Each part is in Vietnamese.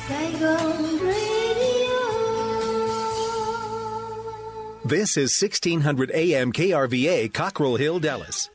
Saigon Radio. This is 1600 AM KRVA, Cockrell Hill, Dallas.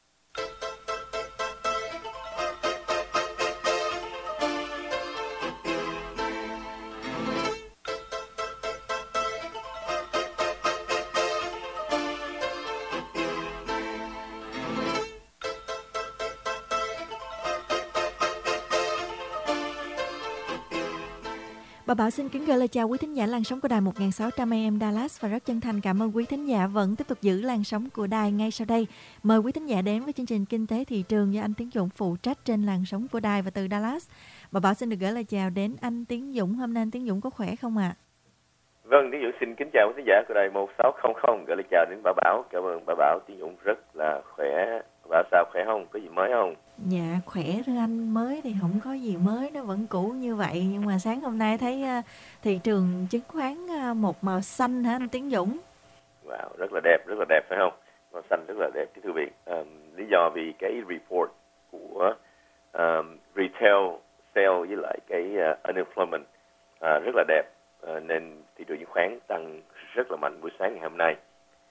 Bà Bảo xin kính gửi lời chào quý thính giả làn sóng của đài 1600 AM Dallas và rất chân thành cảm ơn quý thính giả vẫn tiếp tục giữ làn sóng của đài ngay sau đây. Mời quý thính giả đến với chương trình Kinh tế thị trường do anh Tiến Dũng phụ trách trên làn sóng của đài và từ Dallas. Bà Bảo xin được gửi lời chào đến anh Tiến Dũng. Hôm nay anh Tiến Dũng có khỏe không ạ? Vâng, Tiến Dũng xin kính chào quý thính giả của đài 1600, gửi lời chào đến bà Bảo. Cảm ơn bà Bảo, Tiến Dũng rất là khỏe. Bà Bảo sao, khỏe không? Có gì mới không? Dạ khỏe thưa anh, mới thì không có gì mới, nó vẫn cũ như vậy. Nhưng mà sáng hôm nay thấy thị trường chứng khoán một màu xanh hả anh Tiến Dũng? Wow, rất là đẹp phải không? Màu xanh rất là đẹp thưa quý vị. Lý do vì cái report của retail sale với lại cái unemployment rất là đẹp, nên thị trường chứng khoán tăng rất là mạnh buổi sáng ngày hôm nay.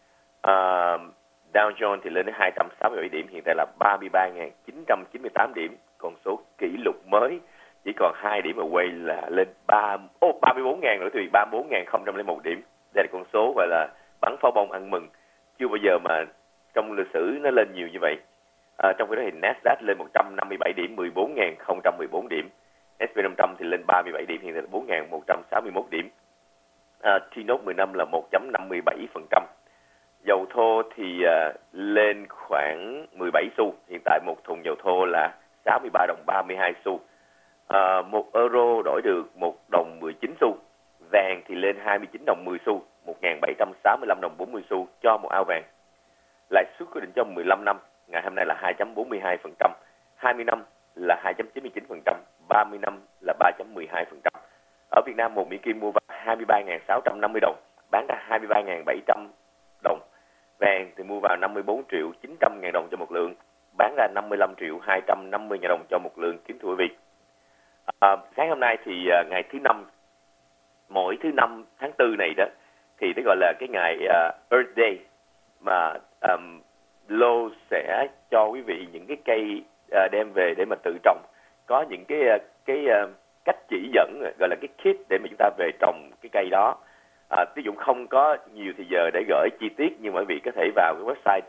Dow Jones thì lên đến 267 điểm, hiện tại là 33.998 điểm, con số kỷ lục mới, chỉ còn 2 điểm away là lên 34.000 nữa, thì 34.001 điểm. Đây là con số gọi là bắn pháo bông ăn mừng, chưa bao giờ mà trong lịch sử nó lên nhiều như vậy. Trong khi đó thì Nasdaq lên 157 điểm, 14.014 điểm, S&P 500 thì lên 37 điểm, hiện tại là 4.161 điểm. T-Note 15 là 1.57%. Dầu thô thì lên khoảng 17 xu, hiện tại một thùng dầu thô là 63 đồng 32 xu. 1 euro đổi được 1 đồng 19 xu. Vàng thì lên 29 đồng 10 xu, 1.765 đồng 40 xu cho một ao vàng. Lãi suất quyết định cho 15 năm ngày hôm nay là 2.42%, 20 năm là 2.99%, 30 năm là 3.12%. Ở Việt Nam, một Mỹ Kim mua vào 23.650 đồng, bán ra 23.700 đồng. Vàng thì mua vào 54 triệu 900 ngàn đồng cho một lượng, bán ra 55 triệu 250 ngàn đồng cho một lượng, kính thưa quý vị. Sáng hôm nay thì ngày thứ năm, mỗi thứ năm tháng 4 này đó, thì nó gọi là cái ngày Earth Day, mà Lowe's sẽ cho quý vị những cái cây đem về để mà tự trồng. Có những cái cách chỉ dẫn, gọi là cái kit để mà chúng ta về trồng cái cây đó. Ví dụ không có nhiều thì giờ để gửi chi tiết, nhưng mà quý vị có thể vào cái website,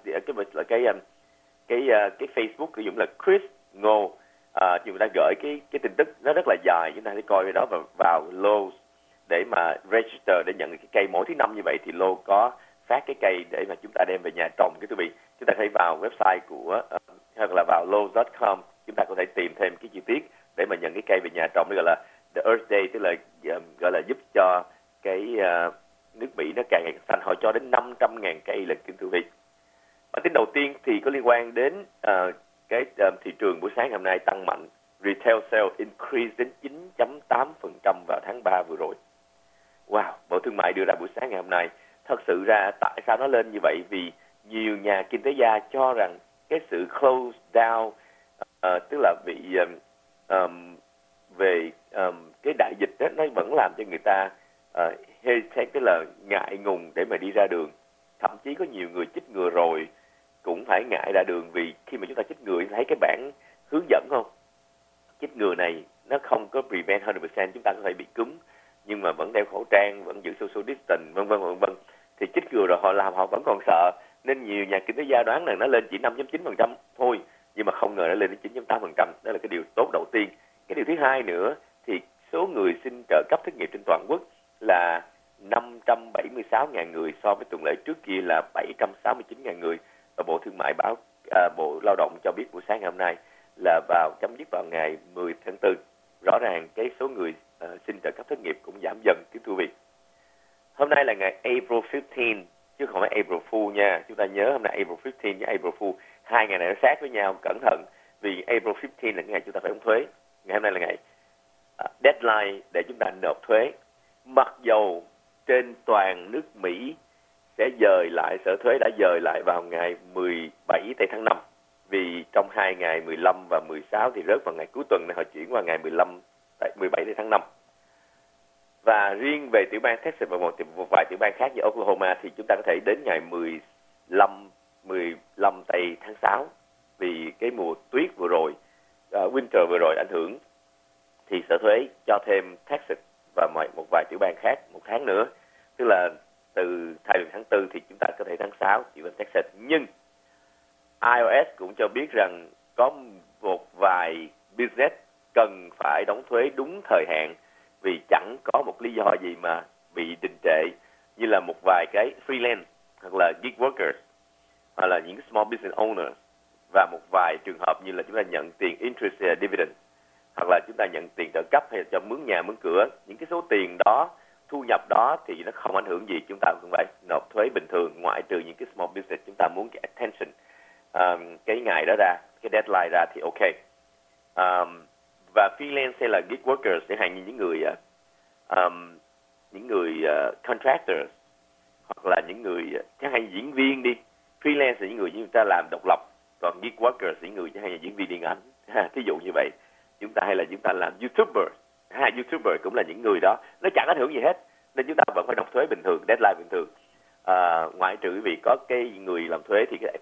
cái Facebook sử dụng là Chris Ngô, chúng ta gửi cái tin tức nó rất là dài, chúng ta hãy coi cái đó và vào Lowe's để mà register để nhận cái cây mỗi thứ năm như vậy, thì Lowe's có phát cái cây để mà chúng ta đem về nhà trồng. Cái quý vị, chúng ta hãy vào website của hoặc là vào Lowe's.com, chúng ta có thể tìm thêm cái chi tiết để mà nhận cái cây về nhà trồng. Nó gọi là The Earth Day, tức là gọi là giúp cho cái nước Mỹ nó càng ngày càng xanh. Họ cho đến 500.000 cây lần, kính thưa quý vị. Bản tin đầu tiên thì có liên quan đến cái thị trường buổi sáng hôm nay tăng mạnh. Retail sale increase đến 9.8% vào tháng 3 vừa rồi. Wow, Bộ Thương mại đưa ra buổi sáng ngày hôm nay. Thật sự ra tại sao nó lên như vậy? Vì nhiều nhà kinh tế gia cho rằng cái sự close down, tức là bị về cái đại dịch đó, nó vẫn làm cho người ta hesitate, tức là ngại ngùng để mà đi ra đường. Thậm chí có nhiều người chích ngừa rồi cũng phải ngại ra đường, vì khi mà chúng ta chích ngừa, thấy cái bảng hướng dẫn không? Chích ngừa này nó không có prevent 100%, chúng ta có thể bị cúm nhưng mà vẫn đeo khẩu trang, vẫn giữ social distance, vân vân. Thì chích ngừa rồi họ vẫn còn sợ, nên nhiều nhà kinh tế gia đoán rằng nó lên chỉ 5.9% thôi, nhưng mà không ngờ nó lên đến 9.8%. Đó là cái điều tốt đầu tiên. Cái điều thứ hai nữa thì số người xin trợ cấp thất nghiệp trên toàn quốc là 576.000 người, so với tuần lễ trước kia là 769.000 người. Và Bộ Thương mại Bộ Lao động cho biết buổi sáng ngày hôm nay là chấm dứt vào ngày 10 tháng 4. Rõ ràng cái số người xin trợ cấp thất nghiệp cũng giảm dần, kính thưa quý vị. Hôm nay là ngày April 15, chứ không phải April Fool nha. Chúng ta nhớ hôm nay April 15 với April Fool, hai ngày này nó sát với nhau, cẩn thận. Vì April 15 là ngày chúng ta phải đóng thuế. Ngày hôm nay là ngày deadline để chúng ta nộp thuế. Mặc dầu trên toàn nước Mỹ sẽ dời lại, Sở Thuế đã dời lại vào ngày 17 tháng 5. Vì trong 2 ngày 15 và 16 thì rớt vào ngày cuối tuần này, họ chuyển qua ngày 17 tháng 5. Và riêng về tiểu bang Texas và một vài tiểu bang khác như Oklahoma thì chúng ta có thể đến ngày 15 tây tháng 6 vì cái mùa tuyết vừa rồi, winter vừa rồi ảnh hưởng, thì sở thuế cho thêm Texas và một vài tiểu bang khác một tháng nữa. Tức là từ thay vì tháng 4 thì chúng ta có thể tháng 6 chỉ với Texas. Nhưng IRS cũng cho biết rằng có một vài business cần phải đóng thuế đúng thời hạn vì chẳng có một lý do gì mà bị đình trệ, như là một vài cái freelance hoặc là gig workers hoặc là những small business owners, và một vài trường hợp như là chúng ta nhận tiền interest dividend hoặc là chúng ta nhận tiền trợ cấp hay là cho mướn nhà mướn cửa. Những cái số tiền đó, thu nhập đó thì nó không ảnh hưởng gì, chúng ta cũng phải nộp thuế bình thường, ngoại trừ những cái small business chúng ta muốn cái attention cái ngày đó ra, cái deadline ra thì ok. Và freelance hay là gig workers sẽ hạn như những người contractors hoặc là những người chẳng hạn diễn viên đi. Freelance là những người chúng ta làm độc lập, còn gig workers là những người chẳng hạn như diễn viên điện ảnh, thí dụ như vậy. Chúng ta làm YouTuber, YouTuber cũng là những người đó, nó chẳng ảnh hưởng gì hết, nên chúng ta vẫn phải nộp thuế bình thường, deadline bình thường. Ngoại trừ vì có cái người làm thuế thì cái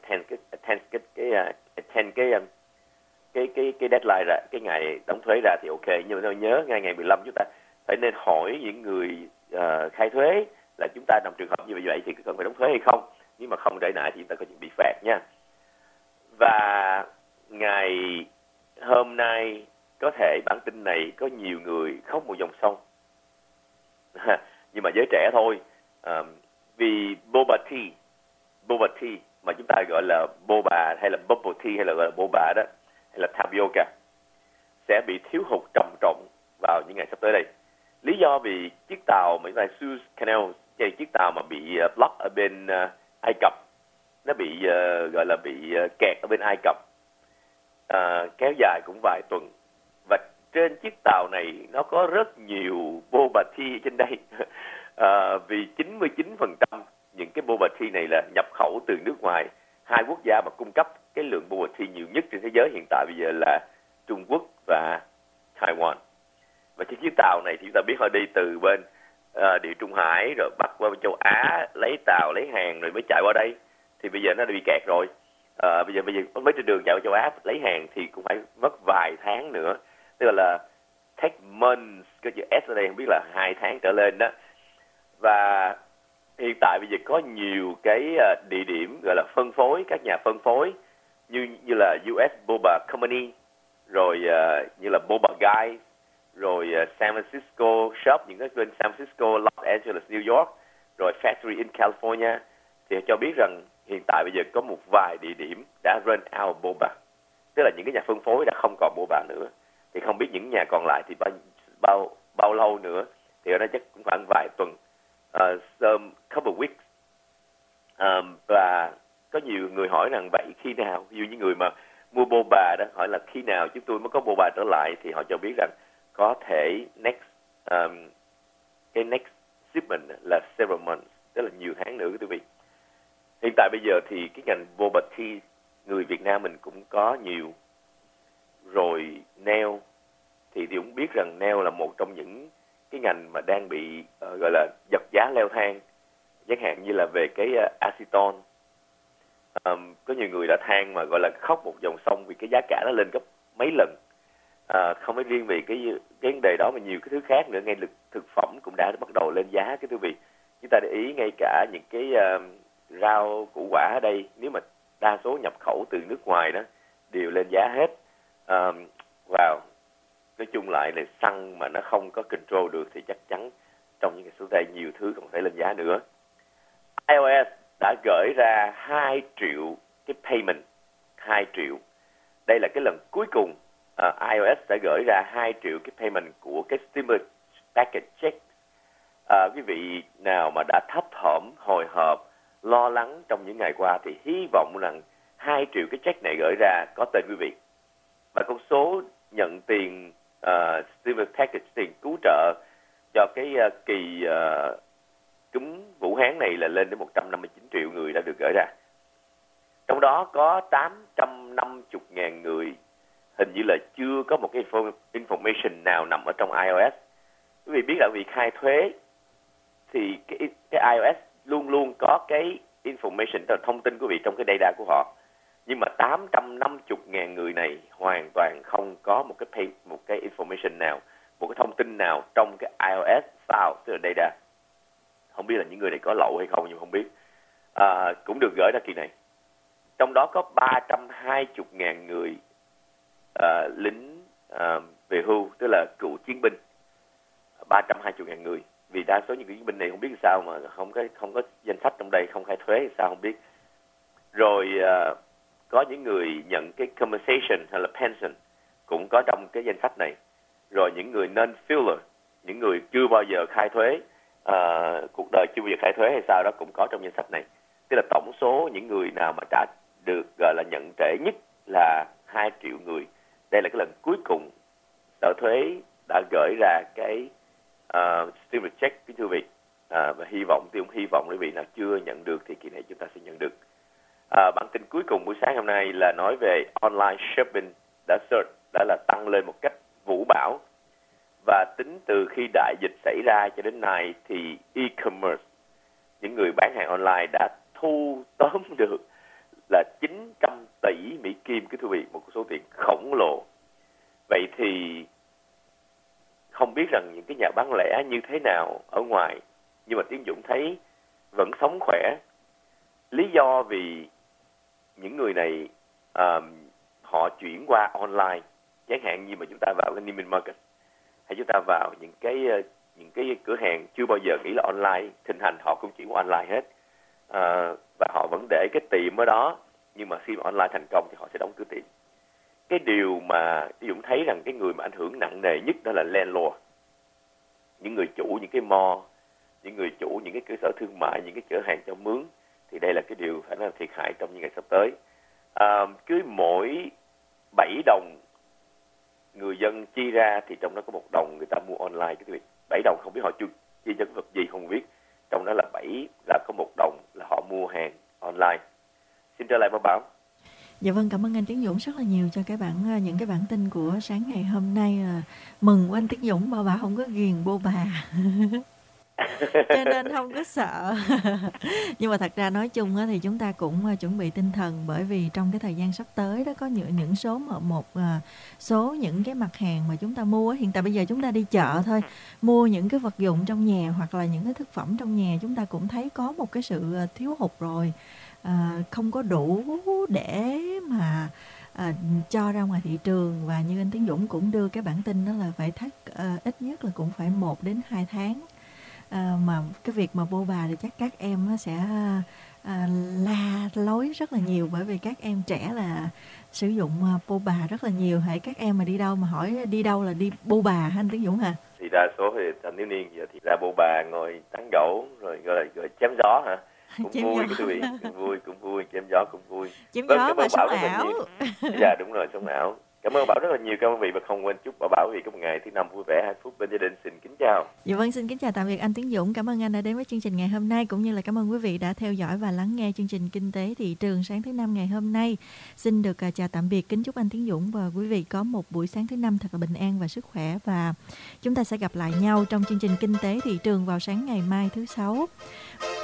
deadline ra, cái ngày đóng thuế ra thì ok. Nhưng mà nhớ ngày 15 chúng ta phải nên hỏi những người khai thuế là chúng ta trong trường hợp như vậy thì cần phải đóng thuế hay không. Nhưng mà không trễ nải thì chúng ta có chuyện bị phạt nha. Và ngày hôm nay có thể bản tin này có nhiều người khóc một dòng sông, nhưng mà giới trẻ thôi, vì boba tea mà chúng ta gọi là boba hay là bubble tea hay là gọi là boba đó hay là tapioca sẽ bị thiếu hụt trầm trọng vào những ngày sắp tới đây. Lý do vì chiếc tàu mà Suez Canal, chiếc tàu mà bị block ở bên Ai Cập, nó bị gọi là bị kẹt ở bên Ai Cập, kéo dài cũng vài tuần. Và trên chiếc tàu này nó có rất nhiều boba tea trên đây. Vì 99% những cái boba tea này là nhập khẩu từ nước ngoài. Hai quốc gia mà cung cấp cái lượng boba tea nhiều nhất trên thế giới hiện tại bây giờ là Trung Quốc và Taiwan. Và trên chiếc tàu này thì chúng ta biết họ đi từ bên Địa Trung Hải rồi bắt qua bên châu Á, lấy tàu lấy hàng rồi mới chạy qua đây. Thì bây giờ nó đã bị kẹt rồi. Bây giờ mới trên đường chạy qua châu Á lấy hàng thì cũng phải mất vài tháng nữa. Tức là take months, cái chữ S ở đây không biết là 2 tháng trở lên đó. Và hiện tại bây giờ có nhiều cái địa điểm gọi là phân phối, các nhà phân phối như là US Boba Company, rồi như là Boba Guys, rồi San Francisco Shop, những cái bên San Francisco, Los Angeles, New York, rồi Factory in California, thì cho biết rằng hiện tại bây giờ có một vài địa điểm đã run out boba, tức là những cái nhà phân phối đã không còn boba nữa. Thì không biết những nhà còn lại thì bao lâu nữa, thì ở đó chắc cũng khoảng vài tuần, couple weeks. Và có nhiều người hỏi rằng vậy khi nào, ví dụ như người mà mua boba đó hỏi là khi nào chúng tôi mới có boba trở lại, thì họ cho biết rằng có thể cái next shipment là several months, tức là nhiều tháng nữa quý vị. Hiện tại bây giờ thì cái ngành boba tea người Việt Nam mình cũng có nhiều. Rồi nail thì cũng biết rằng nail là một trong những cái ngành mà đang bị gọi là giật giá leo thang, chẳng hạn như là về cái acetone. Có nhiều người đã than mà gọi là khóc một dòng sông vì cái giá cả nó lên gấp mấy lần. Không phải riêng vì cái vấn đề đó mà nhiều cái thứ khác nữa, ngay thực phẩm cũng đã bắt đầu lên giá cái quý vị. Chúng ta để ý ngay cả những cái rau củ quả ở đây, nếu mà đa số nhập khẩu từ nước ngoài đó đều lên giá hết. Nói chung lại là xăng mà nó không có control được thì chắc chắn trong những cái số đây nhiều thứ còn phải lên giá nữa. iOS đã gửi ra 2 triệu cái payment, 2 triệu. Đây là cái lần cuối cùng iOS đã gửi ra 2 triệu cái payment của cái stimulus package check. Quý vị nào mà đã thấp thỏm, hồi hộp, lo lắng trong những ngày qua thì hy vọng rằng 2 triệu cái check này gửi ra có tên quý vị. Và con số nhận tiền stimulus package, tiền cứu trợ cho cái kỳ cúm Vũ Hán này là lên đến 159 triệu người đã được gửi ra. Trong đó có 850.000 người hình như là chưa có một cái information nào nằm ở trong iOS. quý vị biết là vì khai thuế thì cái IRS luôn luôn có cái information, tức là thông tin của quý vị trong cái data của họ. Nhưng mà 850.000 người này hoàn toàn không có một cái information nào, một cái thông tin nào trong cái IRS file, tức là data. Không biết là những người này có lậu hay không, nhưng không biết. Cũng được gửi ra kỳ này. Trong đó có 320.000 người lính về hưu, tức là cựu chiến binh. 320.000 người. Vì đa số những chiến binh này không biết sao mà không có danh sách trong đây, không khai thuế hay sao không biết. Rồi có những người nhận cái compensation hay là pension cũng có trong cái danh sách này. Rồi những người non-filler, những người chưa bao giờ khai thuế, cuộc đời chưa bao giờ khai thuế hay sao đó cũng có trong danh sách này. Tức là tổng số những người nào mà trả được gọi là nhận trễ nhất là 2 triệu người. Đây là cái lần cuối cùng Sở Thuế đã gửi ra cái stimulus check, kính thưa quý vị. Và hy vọng quý vị nào chưa nhận được thì kỳ này chúng ta sẽ nhận được. Bản tin cuối cùng buổi sáng hôm nay là nói về online shopping đã là tăng lên một cách vũ bão. Và tính từ khi đại dịch xảy ra cho đến nay thì e-commerce, những người bán hàng online đã thu tóm được là 900 tỷ Mỹ Kim, kính thưa quý vị, một số tiền khổng lồ. Vậy thì không biết rằng những cái nhà bán lẻ như thế nào ở ngoài, nhưng mà Tiến Dũng thấy vẫn sống khỏe. Lý do vì những người này họ chuyển qua online, chẳng hạn như mà chúng ta vào cái Neiman Marcus hay chúng ta vào những cái cửa hàng chưa bao giờ nghĩ là online thịnh hành, họ cũng chuyển qua online hết. Và họ vẫn để cái tiệm ở đó, nhưng mà khi mà online thành công thì họ sẽ đóng cửa tiệm. Cái điều mà Tiến Dũng thấy rằng cái người mà ảnh hưởng nặng nề nhất đó là landlord, những người chủ những cái mall, những người chủ những cái cơ sở thương mại, những cái cửa hàng cho mướn, thì đây là cái điều phải nói là thiệt hại trong những ngày sắp tới. Cứ mỗi 7 đồng người dân chi ra thì trong đó có 1 đồng người ta mua online. Cái việc 7 đồng không biết họ chia cho cái vật gì không biết, trong đó là có 1 đồng là họ mua hàng online. Xin trở lại Bảo Bảo. Dạ vâng, cảm ơn anh Tiến Dũng rất là nhiều cho những cái bản tin của sáng ngày hôm nay. Mừng của anh Tiến Dũng, Bảo Bảo không có ghiền bô bà cho nên không có sợ. Nhưng mà thật ra nói chung thì chúng ta cũng chuẩn bị tinh thần, bởi vì trong cái thời gian sắp tới đó có những số những cái mặt hàng mà chúng ta mua. Hiện tại bây giờ chúng ta đi chợ thôi, mua những cái vật dụng trong nhà hoặc là những cái thực phẩm trong nhà, chúng ta cũng thấy có một cái sự thiếu hụt rồi. Không có đủ để mà cho ra ngoài thị trường. Và như anh Tiến Dũng cũng đưa cái bản tin đó là phải ít nhất là cũng phải 1 đến 2 tháng. Mà cái việc mà bô bà thì chắc các em nó sẽ la lối rất là nhiều, bởi vì các em trẻ là sử dụng bô bà rất là nhiều. Hãy các em mà đi đâu mà hỏi đi đâu là đi bô bà hả anh Tiến Dũng hả? Thì đa số thì thanh thiếu niên giờ thì ra bô bà ngồi tán gẫu rồi gọi chém gió hả? Cũng chém vui cái quý vị, cũng vui, chém gió cũng vui. Chém gió mà sống ảo. Dạ đúng rồi, sống ảo. Cảm ơn Bảo rất là nhiều, cảm ơn quý vị, và không quên chúc Bảo vì có một ngày thứ năm vui vẻ, hạnh phúc bên gia đình. Xin kính chào. Dạ vâng, xin kính chào tạm biệt anh Tiến Dũng. Cảm ơn anh đã đến với chương trình ngày hôm nay, cũng như là cảm ơn quý vị đã theo dõi và lắng nghe chương trình Kinh tế Thị trường sáng thứ năm ngày hôm nay. Xin được chào tạm biệt, kính chúc anh Tiến Dũng và quý vị có một buổi sáng thứ năm thật là bình an và sức khỏe, và chúng ta sẽ gặp lại nhau trong chương trình Kinh tế Thị trường vào sáng ngày mai thứ Sáu.